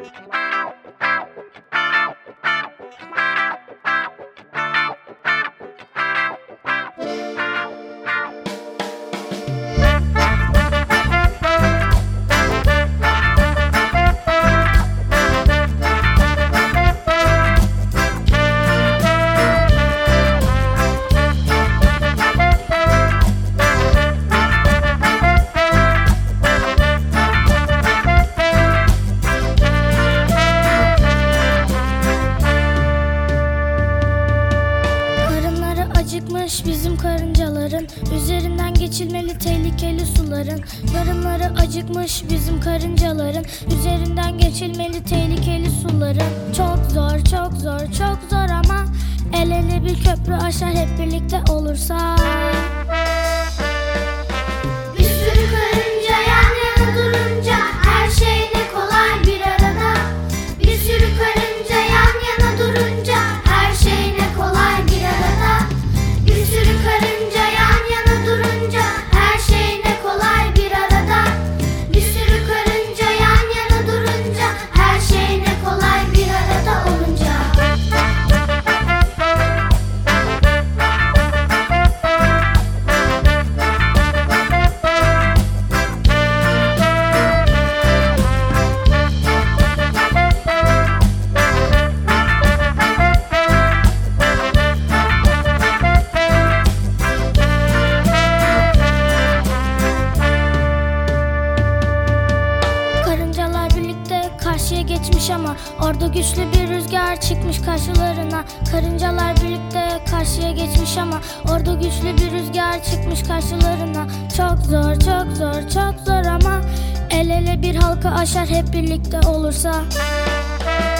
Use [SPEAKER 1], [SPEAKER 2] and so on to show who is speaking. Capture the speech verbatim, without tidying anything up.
[SPEAKER 1] Acıkmış bizim karıncaların, üzerinden geçilmeli tehlikeli suların. Karınları acıkmış bizim karıncaların, üzerinden geçilmeli tehlikeli suların. Çok zor, çok zor, çok zor ama el ele bir köprü aşar hep birlikte olursa.
[SPEAKER 2] Bir sürü karınca yan yana durunca her şey ne kolay bir arada. Bir sürü karınca yan yana durunca her şey ne kolay bir arada. Bir sürü karınca yan yana durunca her şey ne kolay bir arada. Bir sürü karınca yan yana durunca her şey ne kolay bir arada olunca.
[SPEAKER 1] Karşıya geçmiş ama orada güçlü bir rüzgar çıkmış karşılarına. Karıncalar birlikte karşıya geçmiş ama orada güçlü bir rüzgar çıkmış karşılarına. Çok zor, çok zor, çok zor ama el ele bir halka aşar hep birlikte olursa.